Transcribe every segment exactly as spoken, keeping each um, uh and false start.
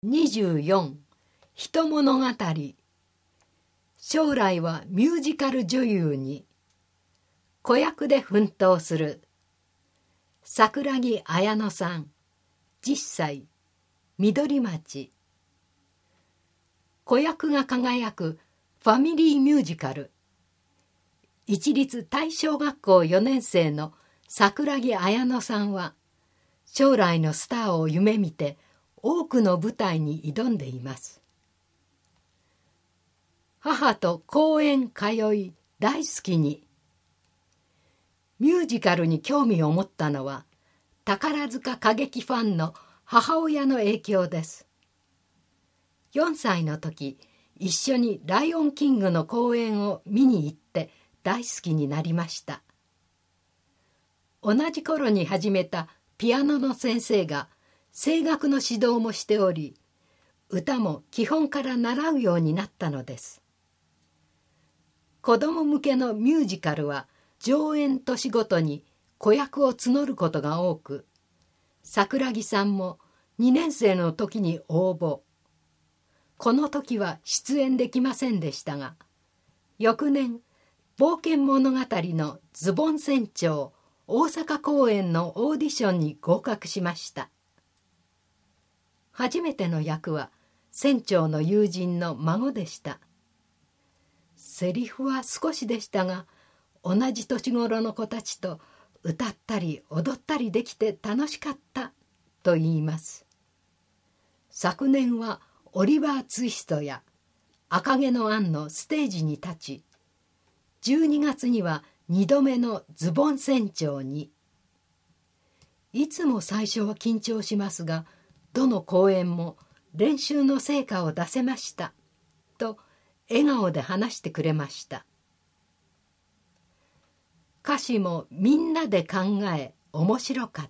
にじゅうよん人物語。将来はミュージカル女優に。子役で奮闘する桜木綾乃さんじゅっさい、緑町。子役が輝くファミリーミュージカル。市立大正学校よねん生の桜木綾乃さんは将来のスターを夢見て多くの舞台に挑んでいます。母と公園通い大好きに。ミュージカルに興味を持ったのは宝塚歌劇ファンの母親の影響です。よんさいの時、一緒にライオンキングの公演を見に行って大好きになりました。同じ頃に始めたピアノの先生が声楽の指導もしており、歌も基本から習うようになったのです。子供向けのミュージカルは上演年ごとに子役を募ることが多く、桜木さんもにねん生の時に応募。この時は出演できませんでしたが、翌年冒険物語のズボン船長大阪公演のオーディションに合格しました。初めての役は船長の友人の孫でした。セリフは少しでしたが、同じ年頃の子たちと歌ったり踊ったりできて楽しかったと言います。昨年はオリバー・ツイストや赤毛のアンのステージに立ち、じゅうにがつにはにどめのズボン船長に。いつも最初は緊張しますが、どの公演も練習の成果を出せましたと笑顔で話してくれました。歌詞もみんなで考え面白かった。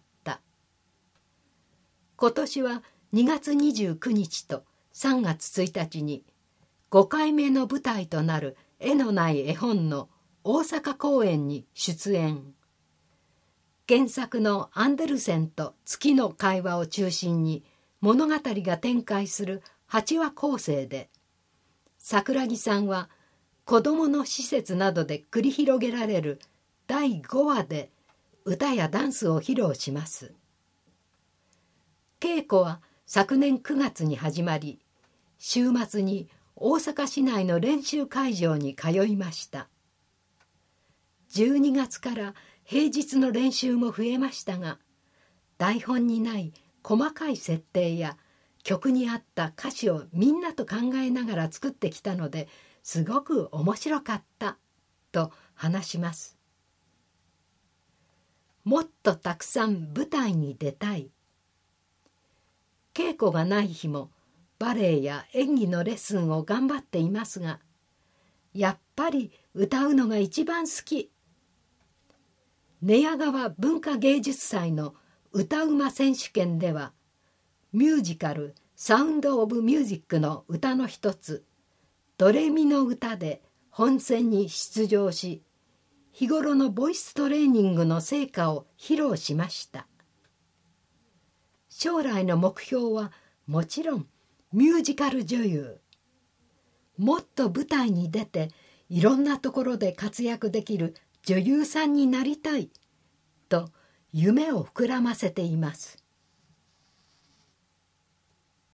今年はにがつにじゅうくにちとさんがつついたちにごかいめの舞台となる絵のない絵本の大阪公演に出演。原作のアンデルセンと月の会話を中心に物語が展開するはちわ構成で、桜木さんは子どもの施設などで繰り広げられるだいごわで歌やダンスを披露します。稽古は昨年くがつに始まり、週末に大阪市内の練習会場に通いました。じゅうにがつから平日の練習も増えましたが、台本にない細かい設定や曲に合った歌詞をみんなと考えながら作ってきたので、すごく面白かったと話します。もっとたくさん舞台に出たい。稽古がない日もバレエや演技のレッスンを頑張っていますが、やっぱり歌うのが一番好き。寝屋川文化芸術祭の歌うま選手権では、ミュージカルサウンド・オブ・ミュージックの歌の一つ、ドレミの歌で本選に出場し、日頃のボイストレーニングの成果を披露しました。将来の目標はもちろんミュージカル女優。もっと舞台に出ていろんなところで活躍できる女優さんになりたいと夢を膨らませています。